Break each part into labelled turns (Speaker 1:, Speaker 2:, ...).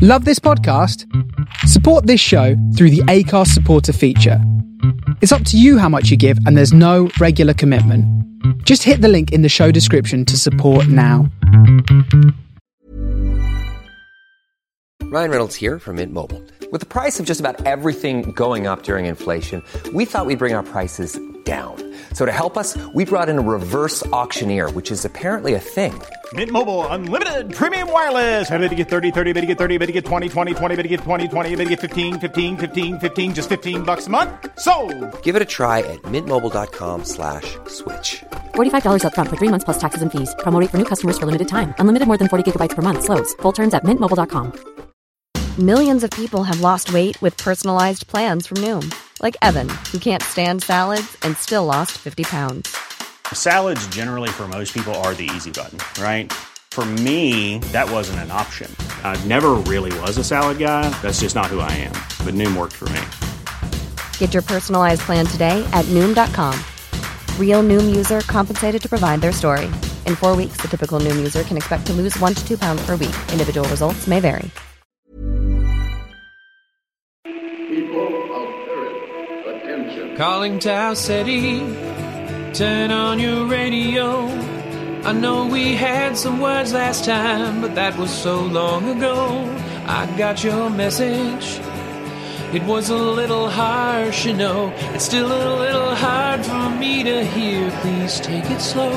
Speaker 1: Love this podcast? Support this show through the Acast supporter feature. It's up to you how much you give, and there's no regular commitment. Just hit the link in the show description to support now.
Speaker 2: Ryan Reynolds here from Mint Mobile. With the price of just about everything going up during inflation, we thought we'd bring our prices down. So to help us, we brought in a reverse auctioneer, which is apparently a thing.
Speaker 3: Mint Mobile Unlimited Premium Wireless. How to get 30, 30, bit to get 30, bit to get 20, 20, 20, bit to get 20, 20, bit to get 15, 15, 15, 15, just $15 a month? Sold!
Speaker 2: Give it a try at mintmobile.com/switch.
Speaker 4: $45 up front for 3 months plus taxes and fees. Promo rate for new customers for limited time. Unlimited more than 40 gigabytes per month. Slows full terms at mintmobile.com.
Speaker 5: Millions of people have lost weight with personalized plans from Noom. Like Evan, who can't stand salads and still lost 50 pounds.
Speaker 3: Salads generally for most people are the easy button, right? For me, that wasn't an option. I never really was a salad guy. That's just not who I am. But Noom worked for me.
Speaker 5: Get your personalized plan today at Noom.com. Real Noom user compensated to provide their story. In 4 weeks, the typical Noom user can expect to lose 1 to 2 pounds per week. Individual results may vary.
Speaker 6: Calling Tau City, turn on your radio. I know we had some words last time, but that was so long ago. I got your message. It was a little harsh, you know. It's still a little hard for me to hear. Please take it slow.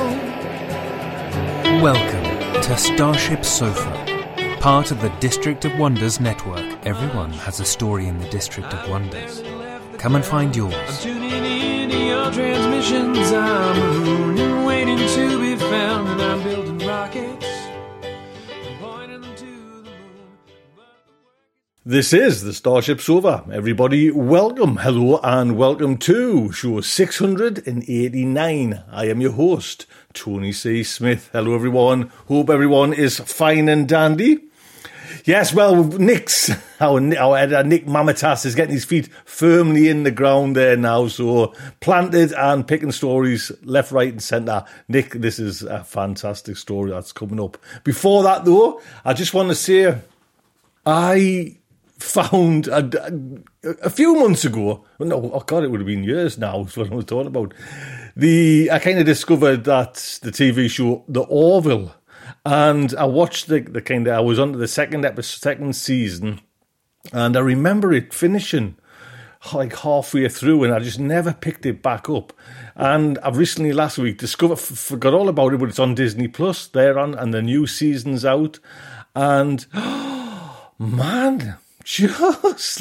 Speaker 7: Welcome to Starship Sofa, part of the District of Wonders network. Everyone has a story in the District of Wonders. Come and find yours.
Speaker 6: I'm tuning in to your transmissions. I'm marooned and waiting to be found. And I'm building rockets and pointing them to the moon.
Speaker 8: This is the Starship Sofa. Everybody, welcome, hello, and welcome to show 689. I am your host, Tony C. Smith. Hello, everyone. Hope everyone is fine and dandy. Yes, well, our editor, Nick Mamatas, is getting his feet firmly in the ground there now, so planted and picking stories left, right and centre. Nick, this is a fantastic story that's coming up. Before that, though, I just want to say I found a few months ago, it would have been years now, is what I was talking about. I kind of discovered that the TV show The Orville. And I watched I was on to the second season, and I remember it finishing like halfway through, and I just never picked it back up. And I've recently, last week, forgot all about it, but it's on Disney Plus. They're on, and the new season's out. And, man, this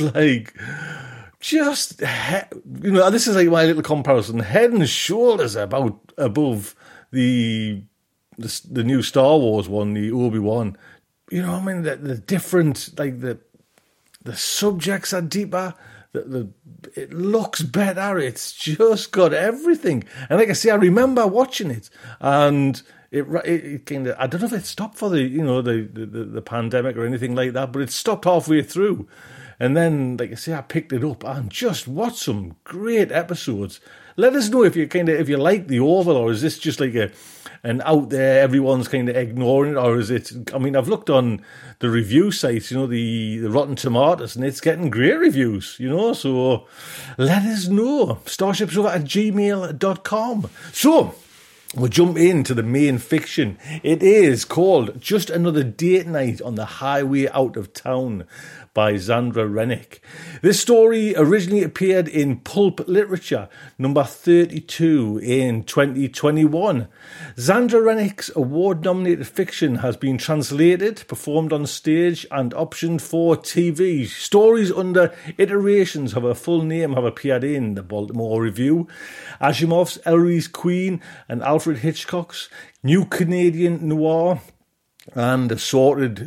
Speaker 8: is like my little comparison. Head and shoulders above the new Star Wars one, the Obi-Wan. You know what I mean? The different, like the subjects are deeper. It looks better. It's just got everything. And like I say, I remember watching it, and it kind of, I don't know if it stopped for the pandemic or anything like that, but it stopped halfway through. And then, like I say, I picked it up and just watched some great episodes. Let us know if you like The Orville, or is this just like an out there, everyone's kind of ignoring it, or is it? I mean, I've looked on the review sites, the Rotten Tomatoes, and it's getting great reviews, So let us know. starshipsofa@gmail.com. So we'll jump into the main fiction. It is called Just Another Date Night on the Highway Out of Town by Zandra Rennick. This story originally appeared in Pulp Literature, number 32 in 2021. Zandra Rennick's award-nominated fiction has been translated, performed on stage, and optioned for TV. Stories under iterations of her full name have appeared in the Baltimore Review, Asimov's Ellery's Queen, and Alfred Hitchcock's New Canadian Noir, and assorted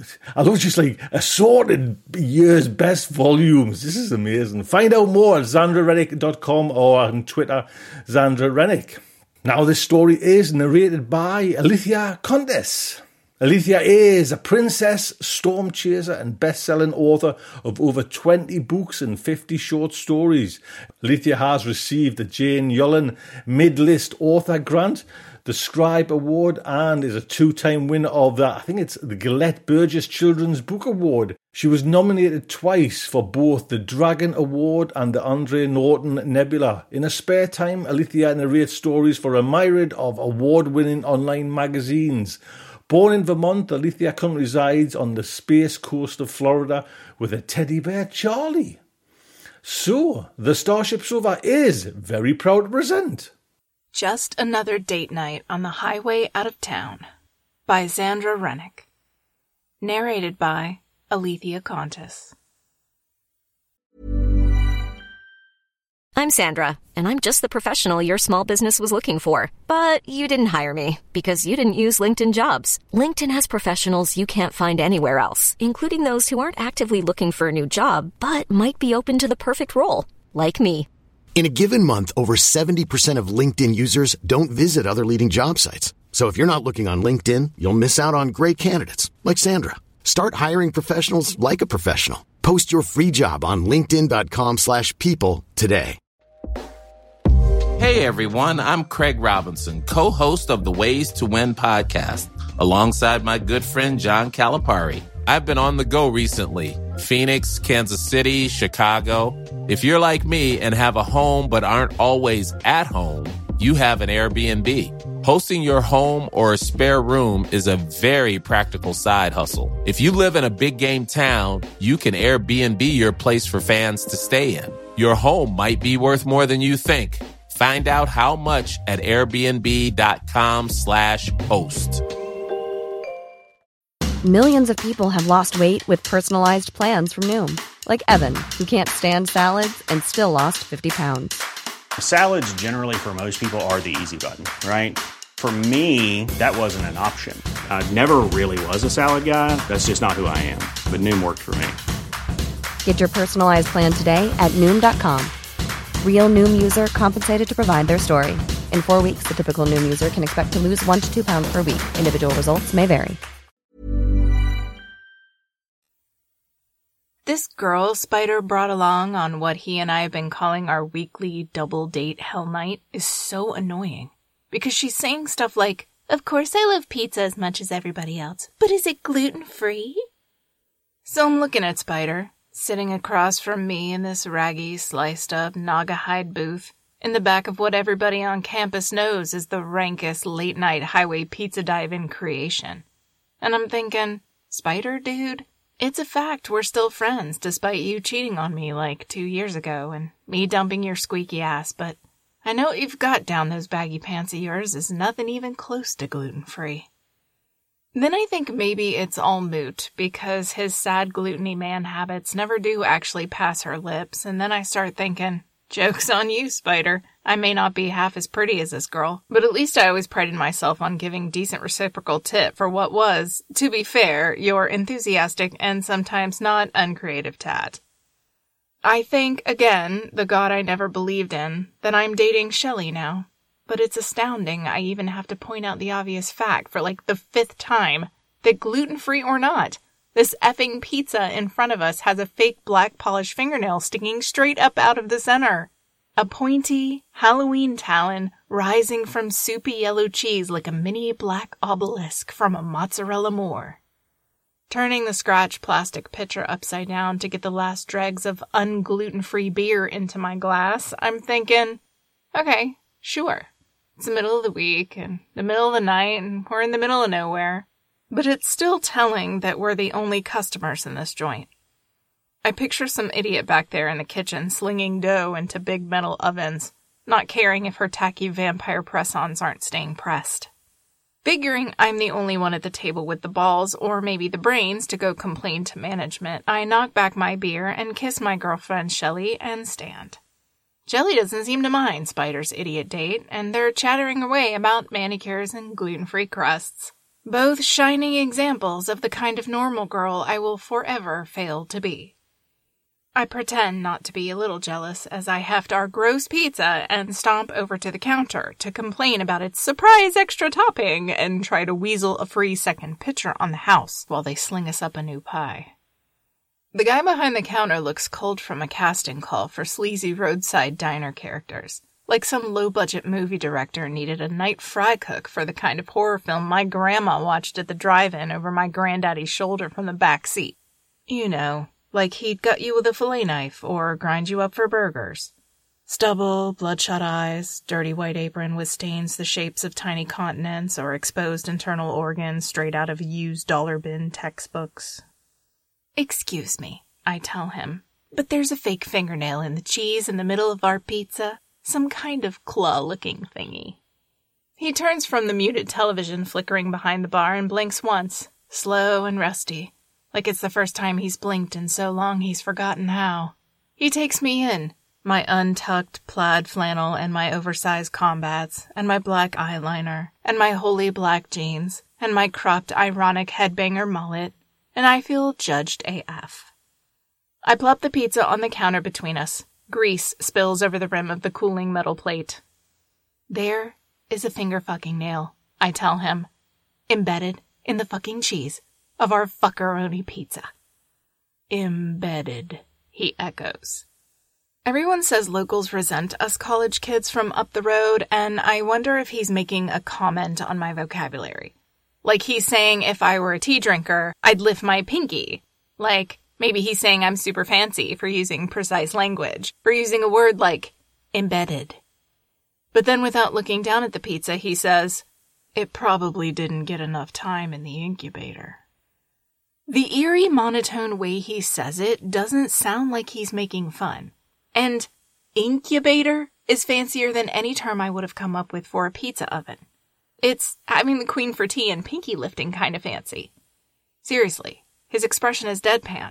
Speaker 8: year's best volumes. This is amazing. Find out more at zandrarennick.com or on Twitter, Zandra Rennick. Now, this story is narrated by Alethea Contes. Alethea is a princess, storm chaser, and best-selling author of over 20 books and 50 short stories. Alethea has received the Jane Yolen Mid-List Author Grant, the Scribe Award, and is a two-time winner of the Gillette Burgess Children's Book Award. She was nominated twice for both the Dragon Award and the Andre Norton Nebula. In her spare time, Alethea narrates stories for a myriad of award-winning online magazines. Born in Vermont, Alethea currently resides on the Space Coast of Florida with a teddy bear, Charlie. So, the Starship Sofa is very proud to present
Speaker 9: Just Another Date Night on the Highway Out of Town by Xandra Rennick. Narrated by Alethea Contis.
Speaker 4: I'm Sandra, and I'm just the professional your small business was looking for. But you didn't hire me because you didn't use LinkedIn Jobs. LinkedIn has professionals you can't find anywhere else, including those who aren't actively looking for a new job, but might be open to the perfect role, like me.
Speaker 10: In a given month, over 70% of LinkedIn users don't visit other leading job sites. So if you're not looking on LinkedIn, you'll miss out on great candidates like Sandra. Start hiring professionals like a professional. Post your free job on linkedin.com/people today.
Speaker 11: Hey everyone, I'm Craig Robinson, co-host of the Ways to Win podcast, alongside my good friend John Calipari. I've been on the go recently. Phoenix, Kansas City, Chicago. If you're like me and have a home but aren't always at home, you have an Airbnb. Hosting your home or a spare room is a very practical side hustle. If you live in a big game town, you can Airbnb your place for fans to stay in. Your home might be worth more than you think. Find out how much at airbnb.com/host.
Speaker 5: Millions of people have lost weight with personalized plans from Noom. Like Evan, who can't stand salads and still lost 50 pounds.
Speaker 3: Salads generally for most people are the easy button, right? For me, that wasn't an option. I never really was a salad guy. That's just not who I am. But Noom worked for me.
Speaker 5: Get your personalized plan today at Noom.com. Real Noom user compensated to provide their story. In 4 weeks, the typical Noom user can expect to lose 1 to 2 pounds per week. Individual results may vary.
Speaker 9: This girl Spider brought along on what he and I have been calling our weekly double date hell night is so annoying. Because she's saying stuff like, "Of course I love pizza as much as everybody else, but is it gluten-free?" So I'm looking at Spider, sitting across from me in this raggy, sliced-up Naugahyde booth, in the back of what everybody on campus knows is the rankest late-night highway pizza dive-in creation. And I'm thinking, Spider, dude, it's a fact we're still friends despite you cheating on me like 2 years ago and me dumping your squeaky ass, but I know what you've got down those baggy pants of yours is nothing even close to gluten-free. Then I think maybe it's all moot because his sad gluttony man habits never do actually pass her lips, and then I start thinking, joke's on you, Spider. I may not be half as pretty as this girl, but at least I always prided myself on giving decent reciprocal tip for what was, to be fair, your enthusiastic and sometimes not uncreative tat. I thank, again, the God I never believed in, that I'm dating Shelley now. But it's astounding I even have to point out the obvious fact for like the 5th time that gluten-free or not, this effing pizza in front of us has a fake black polished fingernail sticking straight up out of the center. A pointy Halloween talon rising from soupy yellow cheese like a mini black obelisk from a mozzarella moor. Turning the scratch plastic pitcher upside down to get the last dregs of ungluten-free beer into my glass, I'm thinking, okay, sure. It's the middle of the week and the middle of the night and we're in the middle of nowhere. But it's still telling that we're the only customers in this joint. I picture some idiot back there in the kitchen slinging dough into big metal ovens, not caring if her tacky vampire press-ons aren't staying pressed. Figuring I'm the only one at the table with the balls, or maybe the brains, to go complain to management, I knock back my beer and kiss my girlfriend Shelley and stand. Jelly doesn't seem to mind Spider's idiot date, and they're chattering away about manicures and gluten-free crusts. Both shining examples of the kind of normal girl I will forever fail to be. I pretend not to be a little jealous as I heft our gross pizza and stomp over to the counter to complain about its surprise extra topping and try to weasel a free second pitcher on the house while they sling us up a new pie. The guy behind the counter looks culled from a casting call for sleazy roadside diner characters, like some low-budget movie director needed a night fry cook for the kind of horror film my grandma watched at the drive-in over my granddaddy's shoulder from the back seat. You know, like he'd gut you with a fillet knife or grind you up for burgers. Stubble, bloodshot eyes, dirty white apron with stains the shapes of tiny continents or exposed internal organs straight out of used dollar bin textbooks. Excuse me, I tell him, but there's a fake fingernail in the cheese in the middle of our pizza, some kind of claw-looking thingy. He turns from the muted television flickering behind the bar and blinks once, slow and rusty, like it's the first time he's blinked in so long he's forgotten how. He takes me in, my untucked plaid flannel and my oversized combats, and my black eyeliner, and my holy black jeans, and my cropped ironic headbanger mullet, and I feel judged AF. I plop the pizza on the counter between us. Grease spills over the rim of the cooling metal plate. There is a finger-fucking nail, I tell him, embedded in the fucking cheese of our fuckeroni pizza. Embedded, he echoes. Everyone says locals resent us college kids from up the road, and I wonder if he's making a comment on my vocabulary. Like he's saying if I were a tea drinker, I'd lift my pinky. Like, maybe he's saying I'm super fancy for using precise language, for using a word like embedded. But then without looking down at the pizza, he says, it probably didn't get enough time in the incubator. The eerie monotone way he says it doesn't sound like he's making fun. And incubator is fancier than any term I would have come up with for a pizza oven. It's having the queen for tea and pinky lifting kind of fancy. Seriously, his expression is deadpan.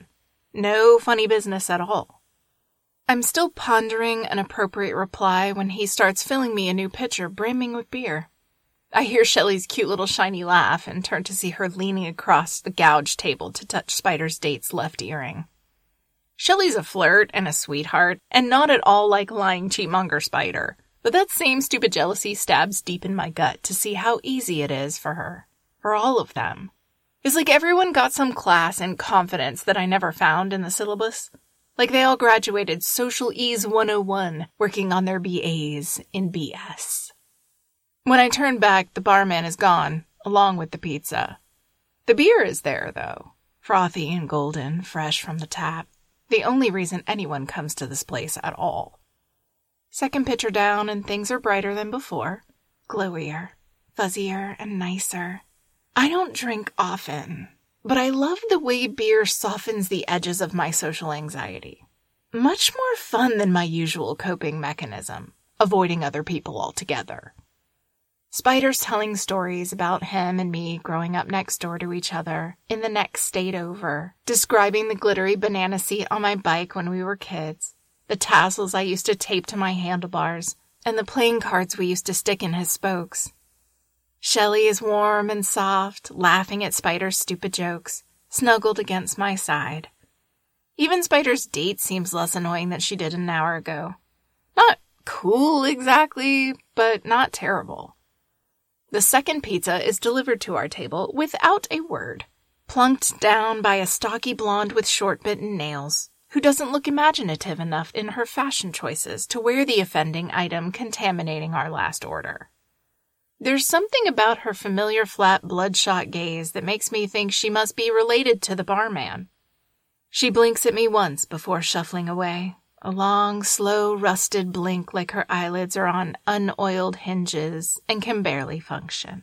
Speaker 9: No funny business at all. I'm still pondering an appropriate reply when he starts filling me a new pitcher brimming with beer. I hear Shelley's cute little shiny laugh and turn to see her leaning across the gouged table to touch Spider's date's left earring. Shelley's a flirt and a sweetheart, and not at all like lying cheatmonger Spider, but that same stupid jealousy stabs deep in my gut to see how easy it is for her, for all of them. It's like everyone got some class in confidence that I never found in the syllabus. Like they all graduated Social Ease 101, working on their BAs in BS. When I turn back, the barman is gone, along with the pizza. The beer is there, though, frothy and golden, fresh from the tap. The only reason anyone comes to this place at all. Second pitcher down and things are brighter than before. Glowier, fuzzier, and nicer. I don't drink often, but I love the way beer softens the edges of my social anxiety. Much more fun than my usual coping mechanism, avoiding other people altogether. Spider's telling stories about him and me growing up next door to each other, in the next state over, describing the glittery banana seat on my bike when we were kids, the tassels I used to tape to my handlebars, and the playing cards we used to stick in his spokes. Shelley is warm and soft, laughing at Spider's stupid jokes, snuggled against my side. Even Spider's date seems less annoying than she did an hour ago. Not cool exactly, but not terrible. The second pizza is delivered to our table without a word, plunked down by a stocky blonde with short-bitten nails, who doesn't look imaginative enough in her fashion choices to wear the offending item contaminating our last order. There's something about her familiar flat bloodshot gaze that makes me think she must be related to the barman. She blinks at me once before shuffling away, a long, slow, rusted blink like her eyelids are on unoiled hinges and can barely function.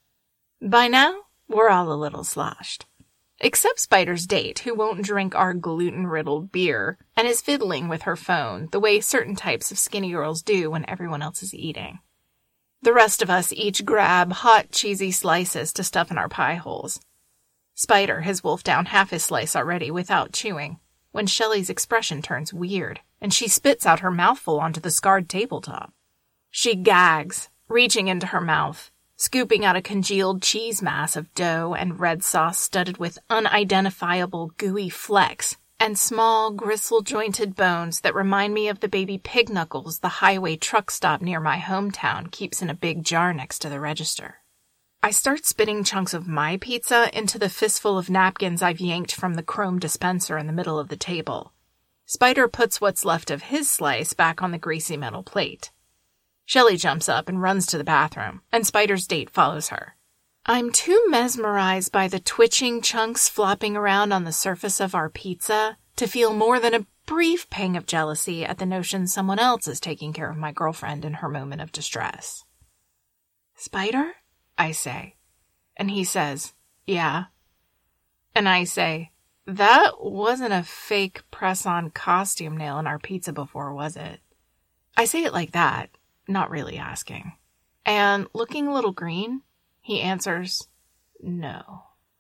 Speaker 9: By now, we're all a little sloshed. Except Spider's date, who won't drink our gluten-riddled beer and is fiddling with her phone the way certain types of skinny girls do when everyone else is eating. The rest of us each grab hot, cheesy slices to stuff in our pie holes. Spider has wolfed down half his slice already without chewing, when Shelley's expression turns weird, and she spits out her mouthful onto the scarred tabletop. She gags, reaching into her mouth, scooping out a congealed cheese mass of dough and red sauce studded with unidentifiable gooey flecks and small, gristle-jointed bones that remind me of the baby pig knuckles the highway truck stop near my hometown keeps in a big jar next to the register. I start spitting chunks of my pizza into the fistful of napkins I've yanked from the chrome dispenser in the middle of the table. Spider puts what's left of his slice back on the greasy metal plate. Shelley jumps up and runs to the bathroom, and Spider's date follows her. I'm too mesmerized by the twitching chunks flopping around on the surface of our pizza to feel more than a brief pang of jealousy at the notion someone else is taking care of my girlfriend in her moment of distress. Spider? I say. And he says, yeah. And I say, that wasn't a fake press-on costume nail in our pizza before, was it? I say it like that, not really asking. And looking a little green, he answers, no.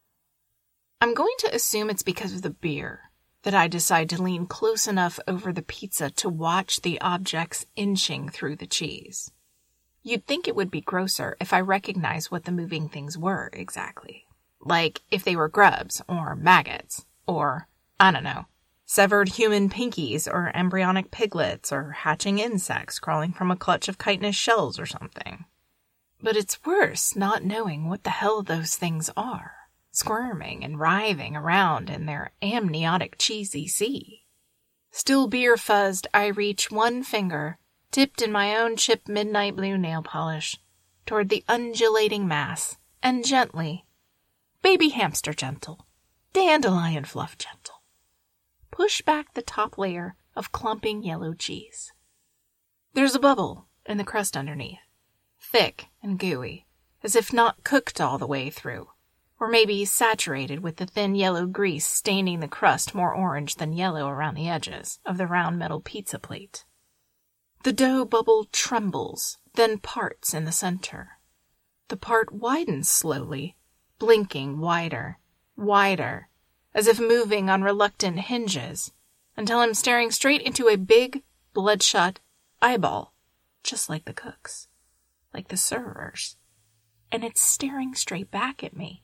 Speaker 9: I'm going to assume it's because of the beer that I decide to lean close enough over the pizza to watch the objects inching through the cheese. You'd think it would be grosser if I recognized what the moving things were exactly. Like if they were grubs or maggots or, I don't know, severed human pinkies or embryonic piglets or hatching insects crawling from a clutch of chitinous shells or something. But it's worse not knowing what the hell those things are, squirming and writhing around in their amniotic cheesy sea. Still beer fuzzed, I reach one finger, dipped in my own chipped midnight blue nail polish, toward the undulating mass, and gently, baby hamster gentle, dandelion fluff gentle, push back the top layer of clumping yellow cheese. There's a bubble in the crust underneath, thick and gooey, as if not cooked all the way through, or maybe saturated with the thin yellow grease staining the crust more orange than yellow around the edges of the round metal pizza plate. The dough bubble trembles, then parts in the center. The part widens slowly, blinking wider, wider, as if moving on reluctant hinges, until I'm staring straight into a big, bloodshot eyeball, just like the cooks, like the servers, and it's staring straight back at me.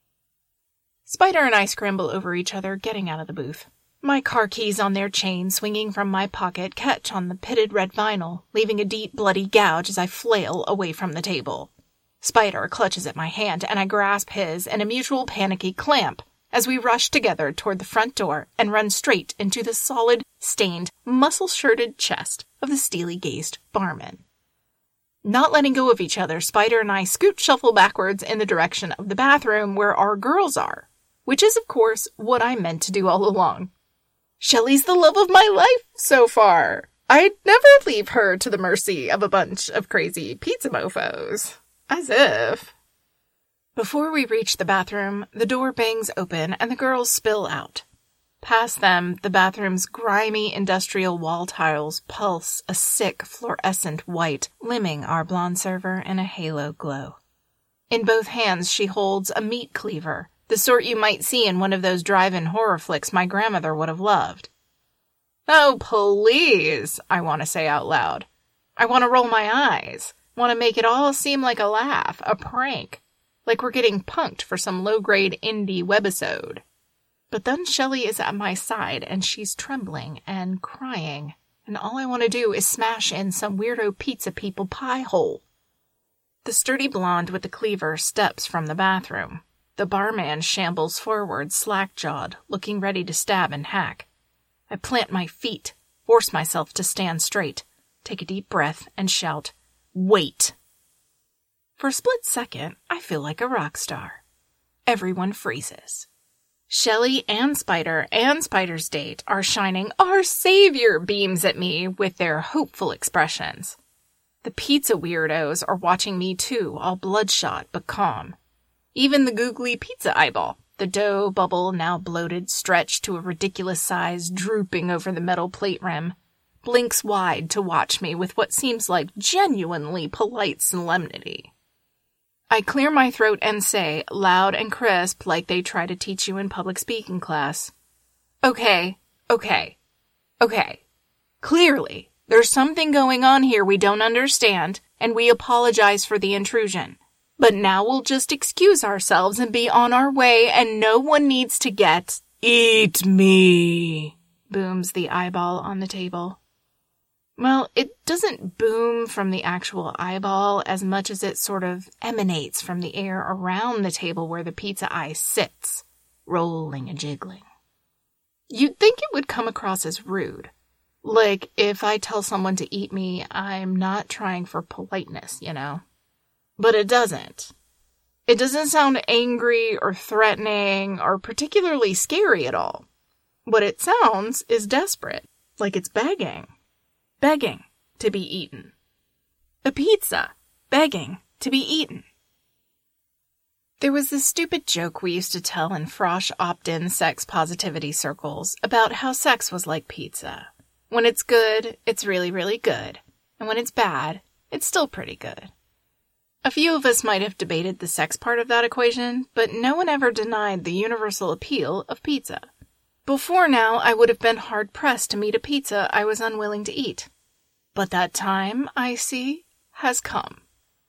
Speaker 9: Spider and I scramble over each other, getting out of the booth. My car keys on their chain swinging from my pocket catch on the pitted red vinyl, leaving a deep bloody gouge as I flail away from the table. Spider clutches at my hand, and I grasp his in a mutual panicky clamp as we rush together toward the front door and run straight into the solid, stained, muscle-shirted chest of the steely-gazed barman. Not letting go of each other, Spider and I shuffle backwards in the direction of the bathroom where our girls are, which is, of course, what I meant to do all along. Shelley's the love of my life so far. I'd never leave her to the mercy of a bunch of crazy pizza mofos. As if. Before we reach the bathroom, the door bangs open and the girls spill out. Past them, the bathroom's grimy industrial wall tiles pulse a sick fluorescent white, limning our blonde server in a halo glow. In both hands she holds a meat cleaver, the sort you might see in one of those drive-in horror flicks my grandmother would have loved. Oh, please, I want to say out loud. I want to roll my eyes, want to make it all seem like a laugh, a prank, like we're getting punked for some low-grade indie webisode. But then Shelley is at my side, and she's trembling and crying, and all I want to do is smash in some weirdo pizza people pie hole. The sturdy blonde with the cleaver steps from the bathroom. The barman shambles forward, slack-jawed, looking ready to stab and hack. I plant my feet, force myself to stand straight, take a deep breath, and shout, "Wait!" For a split second, I feel like a rock star. Everyone freezes. Shelley and Spider's date are shining "Our Savior" beams at me with their hopeful expressions. The pizza weirdos are watching me too, all bloodshot but calm. Even the googly pizza eyeball, the dough bubble now bloated, stretched to a ridiculous size, drooping over the metal plate rim, blinks wide to watch me with what seems like genuinely polite solemnity. I clear my throat and say, loud and crisp like they try to teach you in public speaking class, Okay. Clearly, there's something going on here we don't understand, and we apologize for the intrusion. But now we'll just excuse ourselves and be on our way, and no one needs to get... Eat me, booms the eyeball on the table. Well, it doesn't boom from the actual eyeball as much as it sort of emanates from the air around the table where the pizza eye sits, rolling and jiggling. You'd think it would come across as rude. Like, if I tell someone to eat me, I'm not trying for politeness, you know? But it doesn't. It doesn't sound angry or threatening or particularly scary at all. What it sounds is desperate, like it's begging. Begging to be eaten. A pizza, begging to be eaten. There was this stupid joke we used to tell in frosh opt-in sex positivity circles about how sex was like pizza. When it's good, it's really, really good. And when it's bad, it's still pretty good. A few of us might have debated the sex part of that equation, but no one ever denied the universal appeal of pizza. Before now, I would have been hard-pressed to meet a pizza I was unwilling to eat. But that time, I see, has come.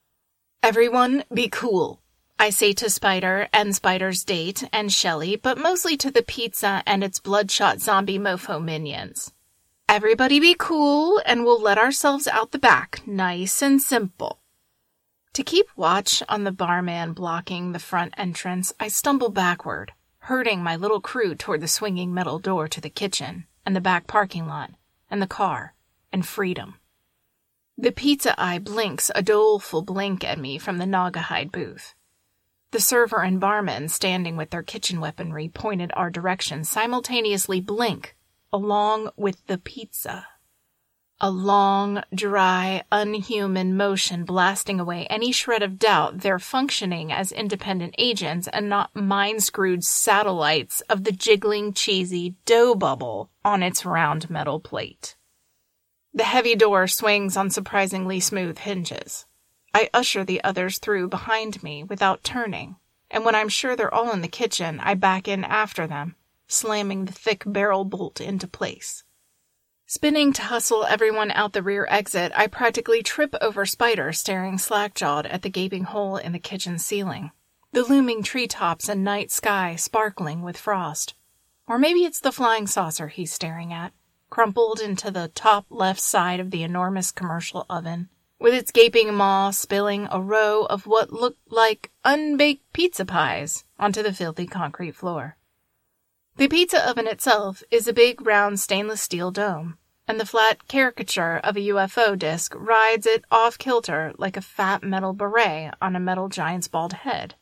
Speaker 9: Everyone be cool, I say to Spider and Spider's date and Shelley, but mostly to the pizza and its bloodshot zombie mofo minions. Everybody be cool, and we'll let ourselves out the back, nice and simple. To keep watch on the barman blocking the front entrance, I stumble backward, herding my little crew toward the swinging metal door to the kitchen, and the back parking lot, and the car, and freedom. The pizza eye blinks a doleful blink at me from the Naugahyde booth. The server and barman, standing with their kitchen weaponry pointed our direction, simultaneously blink, along with the pizza. A long, dry, unhuman motion blasting away any shred of doubt they're functioning as independent agents and not mind-screwed satellites of the jiggling, cheesy dough bubble on its round metal plate. The heavy door swings on surprisingly smooth hinges. I usher the others through behind me without turning, and when I'm sure they're all in the kitchen, I back in after them, slamming the thick barrel bolt into place. Spinning to hustle everyone out the rear exit, I practically trip over Spider staring slack-jawed at the gaping hole in the kitchen ceiling, the looming treetops and night sky sparkling with frost. Or maybe it's the flying saucer he's staring at, crumpled into the top left side of the enormous commercial oven, with its gaping maw spilling a row of what looked like unbaked pizza pies onto the filthy concrete floor. The pizza oven itself is a big round stainless steel dome, and the flat caricature of a UFO disc rides it off-kilter like a fat metal beret on a metal giant's bald head.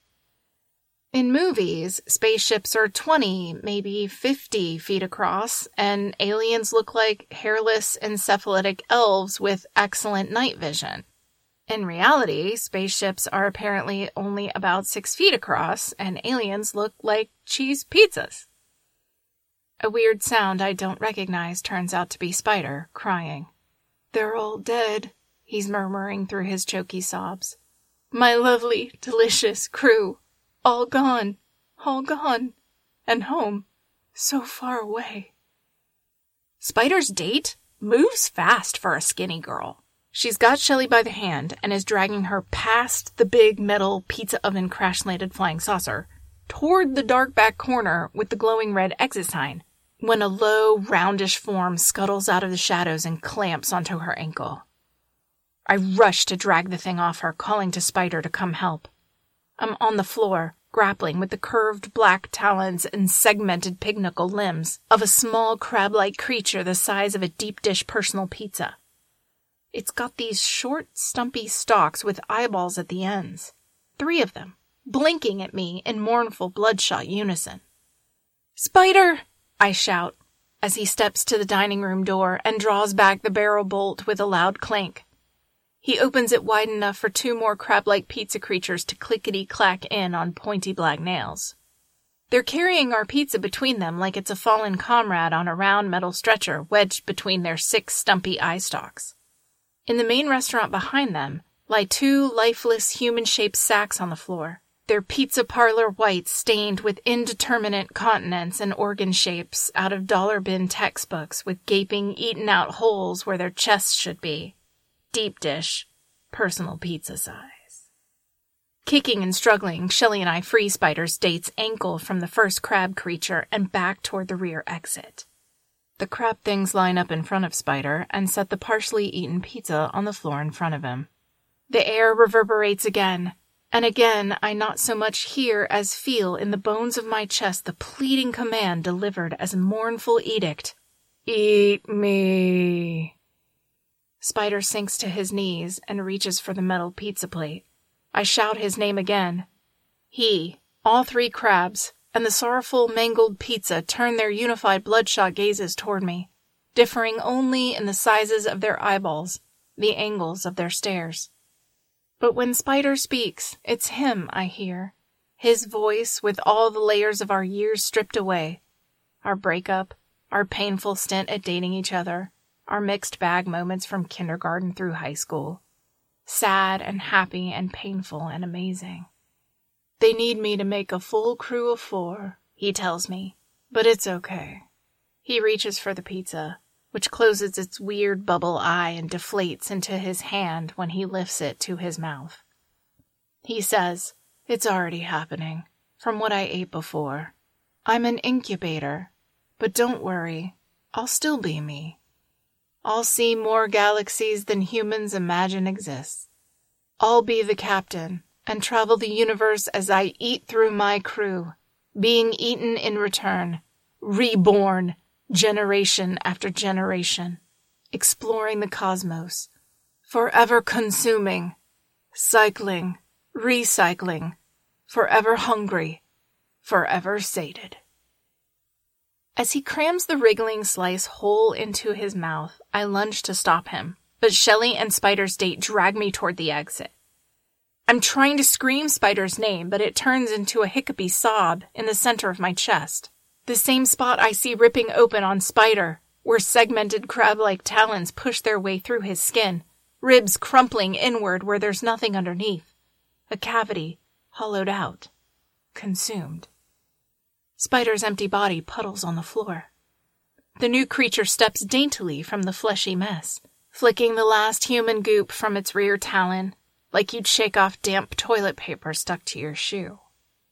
Speaker 9: In movies, spaceships are 20, maybe 50 feet across, and aliens look like hairless, encephalitic elves with excellent night vision. In reality, spaceships are apparently only about 6 feet across, and aliens look like cheese pizzas. A weird sound I don't recognize turns out to be Spider, crying. "They're all dead," he's murmuring through his choky sobs. "My lovely, delicious crew. All gone, and home, so far away." Spider's date moves fast for a skinny girl. She's got Shelley by the hand and is dragging her past the big metal pizza oven crash-landed flying saucer toward the dark back corner with the glowing red exit sign, when a low, roundish form scuttles out of the shadows and clamps onto her ankle. I rush to drag the thing off her, calling to Spider to come help. I'm on the floor, grappling with the curved black talons and segmented pig-knuckle limbs of a small crab-like creature the size of a deep-dish personal pizza. It's got these short, stumpy stalks with eyeballs at the ends, 3 of them, blinking at me in mournful, bloodshot unison. "Spider!" I shout, as he steps to the dining room door and draws back the barrel bolt with a loud clank. He opens it wide enough for 2 more crab-like pizza creatures to clickety-clack in on pointy black nails. They're carrying our pizza between them like it's a fallen comrade on a round metal stretcher wedged between their 6 stumpy eye stalks. In the main restaurant behind them lie 2 lifeless human-shaped sacks on the floor, their pizza parlor whites stained with indeterminate continents and organ shapes out of dollar bin textbooks with gaping, eaten-out holes where their chests should be. Deep dish, personal pizza size. Kicking and struggling, Shelley and I free Spider's date's ankle from the first crab creature and back toward the rear exit. The crab things line up in front of Spider and set the partially eaten pizza on the floor in front of him. The air reverberates again, and again I not so much hear as feel in the bones of my chest the pleading command delivered as a mournful edict. "Eat me." Spider sinks to his knees and reaches for the metal pizza plate. I shout his name again. He, all three crabs, and the sorrowful mangled pizza turn their unified bloodshot gazes toward me, differing only in the sizes of their eyeballs, the angles of their stares. But when Spider speaks, it's him I hear, his voice with all the layers of our years stripped away, our breakup, our painful stint at dating each other, our mixed bag moments from kindergarten through high school, sad and happy and painful and amazing. They need me to make a full crew of 4, he tells me, but it's okay. He reaches for the pizza, which closes its weird bubble eye and deflates into his hand when he lifts it to his mouth. He says, "It's already happening, from what I ate before. I'm an incubator, but don't worry, I'll still be me. I'll see more galaxies than humans imagine exist. I'll be the captain and travel the universe as I eat through my crew, being eaten in return, reborn, generation after generation, exploring the cosmos, forever consuming, cycling, recycling, forever hungry, forever sated." As he crams the wriggling slice whole into his mouth, I lunge to stop him, but Shelley and Spider's date drag me toward the exit. I'm trying to scream Spider's name, but it turns into a hiccupy sob in the center of my chest. The same spot I see ripping open on Spider, where segmented crab-like talons push their way through his skin, ribs crumpling inward where there's nothing underneath. A cavity, hollowed out, consumed. Spider's empty body puddles on the floor. The new creature steps daintily from the fleshy mess, flicking the last human goop from its rear talon, like you'd shake off damp toilet paper stuck to your shoe.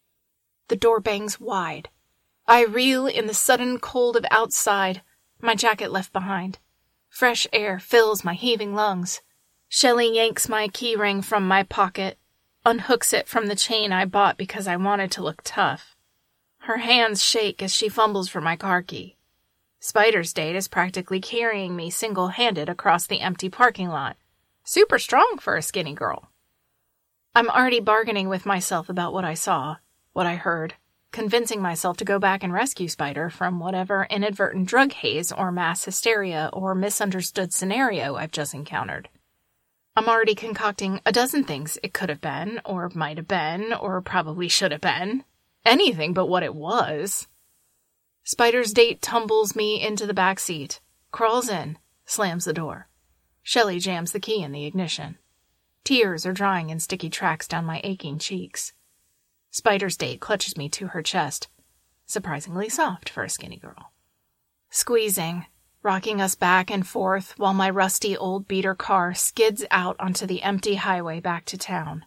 Speaker 9: The door bangs wide. I reel in the sudden cold of outside, my jacket left behind. Fresh air fills my heaving lungs. Shelley yanks my keyring from my pocket, unhooks it from the chain I bought because I wanted to look tough. Her hands shake as she fumbles for my car key. Spider's date is practically carrying me single-handed across the empty parking lot. Super strong for a skinny girl. I'm already bargaining with myself about what I saw, what I heard, convincing myself to go back and rescue Spider from whatever inadvertent drug haze or mass hysteria or misunderstood scenario I've just encountered. I'm already concocting a dozen things it could have been, or might have been, or probably should have been. Anything but what it was. Spider's date tumbles me into the back seat, crawls in, slams the door. Shelley jams the key in the ignition. Tears are drying in sticky tracks down my aching cheeks. Spider's date clutches me to her chest, surprisingly soft for a skinny girl. Squeezing, rocking us back and forth while my rusty old beater car skids out onto the empty highway back to town.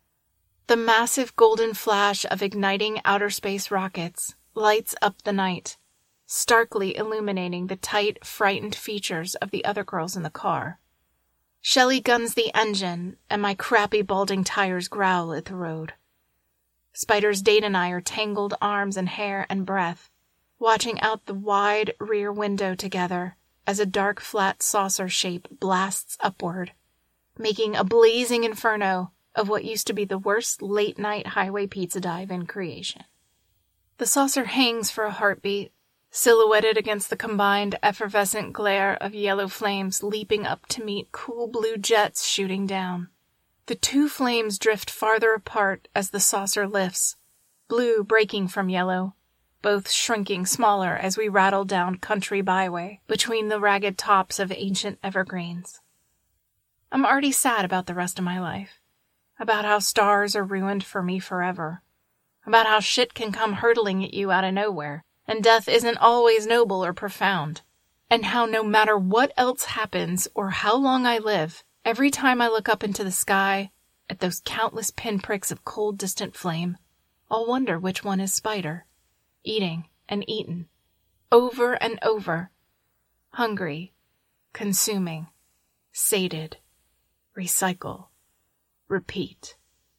Speaker 9: The massive golden flash of igniting outer space rockets lights up the night, starkly illuminating the tight, frightened features of the other girls in the car. Shelley guns the engine, and my crappy balding tires growl at the road. Spider's date and I are tangled arms and hair and breath, watching out the wide rear window together as a dark flat saucer shape blasts upward, making a blazing inferno of what used to be the worst late-night highway pizza dive in creation. The saucer hangs for a heartbeat, silhouetted against the combined effervescent glare of yellow flames leaping up to meet cool blue jets shooting down. The two flames drift farther apart as the saucer lifts, blue breaking from yellow, both shrinking smaller as we rattle down country byway between the ragged tops of ancient evergreens. I'm already sad about the rest of my life, about how stars are ruined for me forever, about how shit can come hurtling at you out of nowhere, and death isn't always noble or profound, and how no matter what else happens or how long I live, every time I look up into the sky at those countless pinpricks of cold, distant flame, I'll wonder which one is Spider, eating and eaten, over and over, hungry, consuming, sated, recycle, repeat.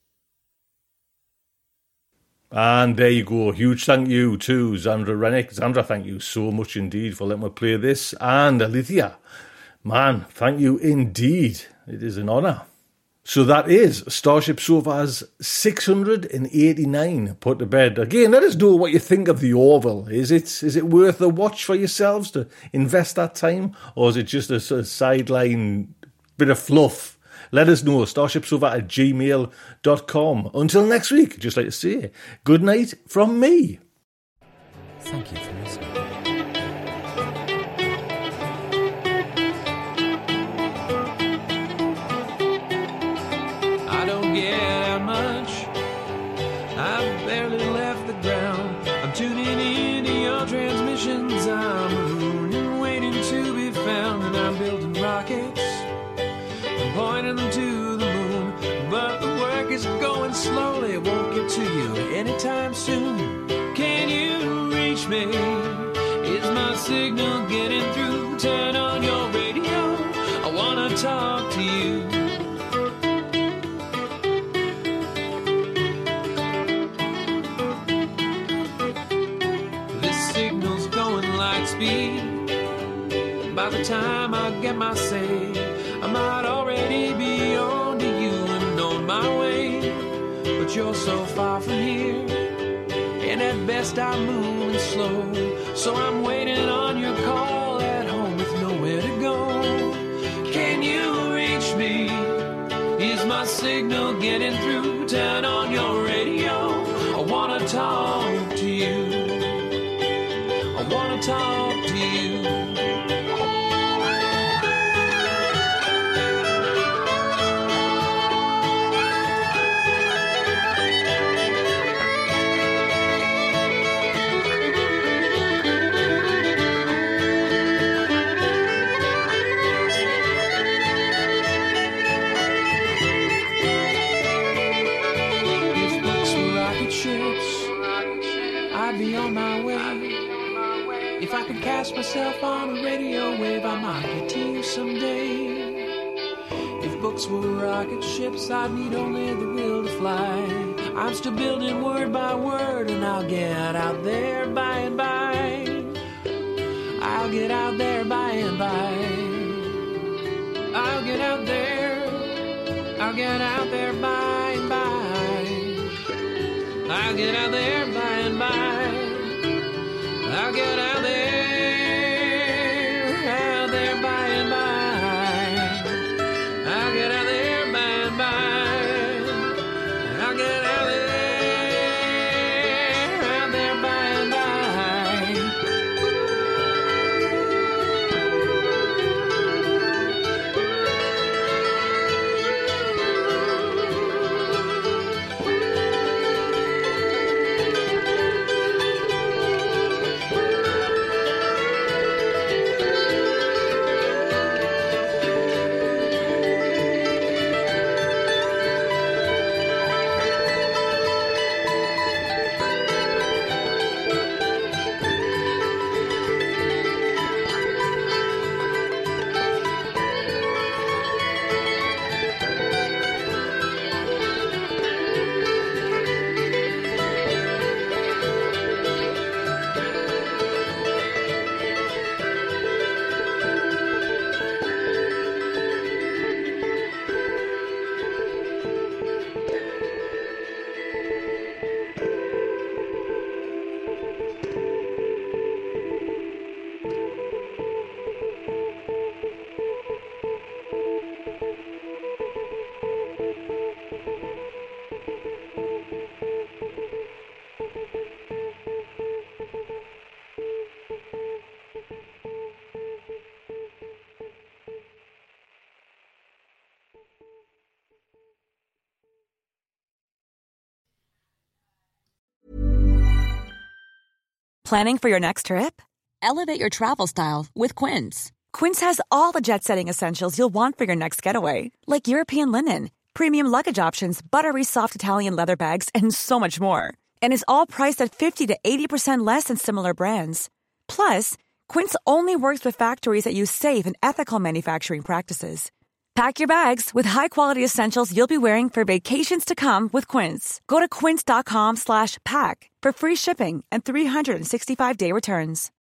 Speaker 8: And there you go. Huge thank you to Zandra Rennick. Zandra, thank you so much indeed for letting me play this. And Alethea, man, thank you indeed. It is an honour. So that is Starship Sofa's 689 put to bed. Again, let us know what you think of the Orville. Is it worth a watch for yourselves to invest that time? Or is it just a sort of sideline bit of fluff? Let us know. starshipsofa@gmail.com. Until next week, just like to say, good night from me.
Speaker 7: Thank you for listening.
Speaker 6: I don't get out much. I've barely left the ground. I'm tuning into your transmissions. I'm mooning, waiting to be found. And I'm building rockets, I'm pointing them to the moon. But the work is going slowly. It won't get to you anytime soon. Can you reach me? Is my signal getting through? Turn on your radio, I wanna talk to you. Speed. By the time I get my say, I might already be on to you and on my way. But you're so far from here, and at best I'm moving slow. So I'm waiting on your call at home with nowhere to go. Can you reach me? Is my signal getting through? Turn on your radio, I wanna talk to you. I wanna talk to you. If books were rocket ships, I'd be on my way. If I could cast myself on a radio wave, I might get to you someday. If books were rocket ships, I'd need only the will to fly. I'm still building word by word, and I'll get out there by and by. I'll get out there by and by. I'll get out there. I'll get out there by and by. I'll get out there by and by. I'll get out there by and by. I'll get out there by and by. I'll get out there by and by.
Speaker 12: Planning for your next trip? Elevate your travel style with Quince. Quince has all the jet-setting essentials you'll want for your next getaway, like European linen, premium luggage options, buttery soft Italian leather bags, and so much more. And is all priced at 50 to 80% less than similar brands. Plus, Quince only works with factories that use safe and ethical manufacturing practices. Pack your bags with high-quality essentials you'll be wearing for vacations to come with Quince. Go to quince.com/pack for free shipping and 365-day returns.